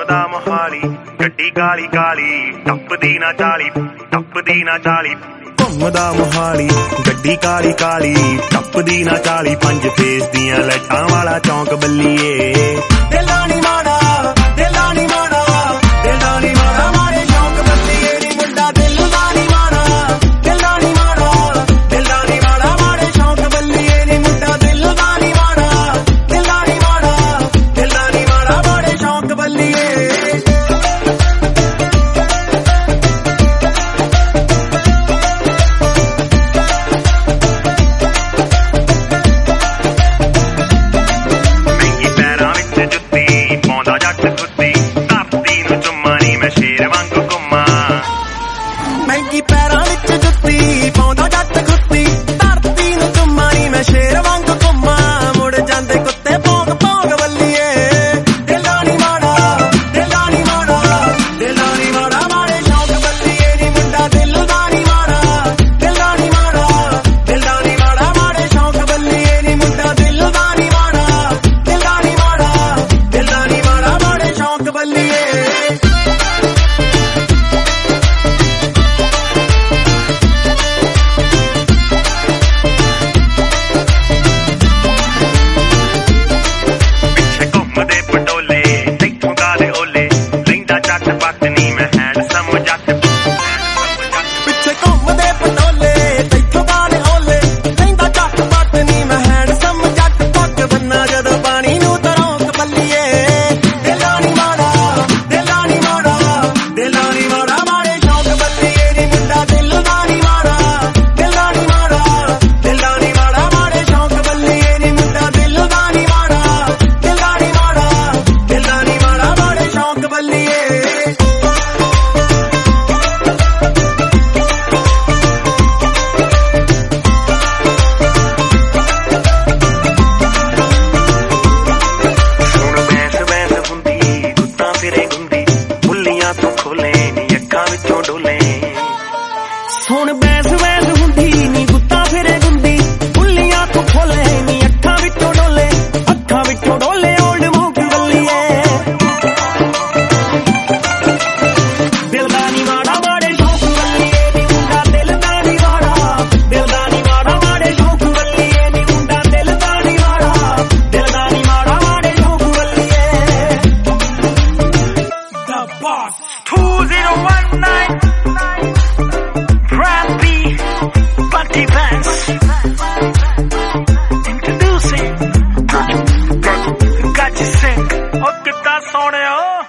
ਘੁੰਮਦਾ ਮੋਹਾਲੀ ਗੱਡੀ ਕਾਲੀ ਕਾਲੀ ਟੱਪਦੀ ਨਾ ਚਾਲੀ ਘੁੰਮਦਾ ਮੋਹਾਲੀ ਗੱਡੀ ਕਾਲੀ ਕਾਲੀ ਟੱਪਦੀ ਨਾ 40 5 ਫੇਸ ਦੀਆਂ ਲਾਈਟਾਂ ਵਾਲਾ ਚੌਂਕ ਬੱਲੀਏ ਦਿਲਾਂ ਨੀ ਮਾੜਾ ਦਿਲਾਂ ਨੀ ਮਾੜਾ ਦਿਲਾਂ ਨੀ ਮਾੜਾ ਮਾਰੇ ਚੌਂਕ ਬੱਲੀਏ ਨੀ ਮੁੰਡਾ ਦਿਲ ਦਾ ਨੀ ਮਾੜਾ ਦਿਲਾਂ ਨੀ ਮਾੜਾ ਦਿਲਾਂ ਨੀ ਮਾੜਾ ਮਾਰੇ ਚੌਂਕ ਬੱਲੀਏ ਨੀ ਮੁੰਡਾ ਦਿਲ ਦਾ ਨੀ ਮਾੜਾ ਦਿਲਾਂ ਨੀ ਮਾੜਾ ਮਾਰੇ ਚੌਂਕ ਬੱਲੀਏ ਮਹਿੰਗੀ ਪੈਰਾਂ ਵਿੱਚ ਜੁੱਤੀ ਪਾਉਂਦਾ ਜੱਟ ਖੁੱਤੀ ਧਰਤੀ ਨੂੰ ਚੁੰਮਾ ਨੀ ਮੈਂ ਸ਼ੇਰ ਵਾਂਗ ਘੁੰਮਾਂ ਮੁੜ ਜਾਂਦੇ ਕੁੱਤੇ ਭੌਂਕ ਭੌਂਕ ਬੱਲੀਏ ਦਿਲਾਂ ਨੀ ਮਾੜਾ ਦਿਲਾਂ ਨੀ ਮਾੜਾ ਦਿਲਾਂ ਨੀ ਮਾੜਾ ਮਾਰੇ ਸ਼ੌਂਕ ਬੱਲੀਏ ਨੀ ਮੁੰਡਾ ਦਿਲ ਦਾ ਨੀ ਮਾੜਾ ਦਿਲਾਂ ਨੀ ਮਾੜਾ ਦਿਲਾਂ ਨੀ ਮਾੜਾ ਮਾਰੇ ਸ਼ੌਂਕ ਬੱਲੀਏ ਨੀ ਮੁੰਡਾ ਦਿਲ ਦਾ ਨੀ ਮਾੜਾ ਦਿਲਾਂ ਨੀ ਮਾੜਾ ਦਿਲਾਂ ਨੀ ਮਾੜਾ ਮਾਰੇ ਸ਼ੌਂਕ ਬੱਲੀਏ ਹੁਣ ਬੈਸ ਵੈਸ ਹੁੰਦੀ ਨੀ ਗੁੱਤਾ ਫਿਰੇ ਗੁੰਦੀ ਬੁੱਲੀਆਂ ਤੋਂ ਖੋਲੇ ਨੀ ਅੱਖਾਂ ਵਿੱਚੋਂ ਡੋਲੇ ਓਲਡ ਮੂਕ ਬੱਲੀਏ ਦਿਲ ਦਾ ਨੀ ਮਾੜਾ ਮਾੜੇ ਸ਼ੌਂਕ ਬੱਲੀਏ ਨੀ ਮੁੰਡਾ ਦਿਲ ਦਾ ਨੀ ਮਾੜਾ ਦਿਲ ਦਾ ਨੀ ਮਾੜਾ ਮਾੜੇ ਸ਼ੌਂਕ ਬੱਲੀਏ ਨੀ ਮੁੰਡਾ ਦਿਲ ਦਾ ਨੀ ਮਾੜਾ ਦਿਲ ਦਾ ਨੀ ਮਾੜਾ ਮਾੜੇ ਸ਼ੌਂਕ ਬੱਲੀਏ The Boss 2019 Bunty Pants Introducing Got you sick Oh, get that on it, oh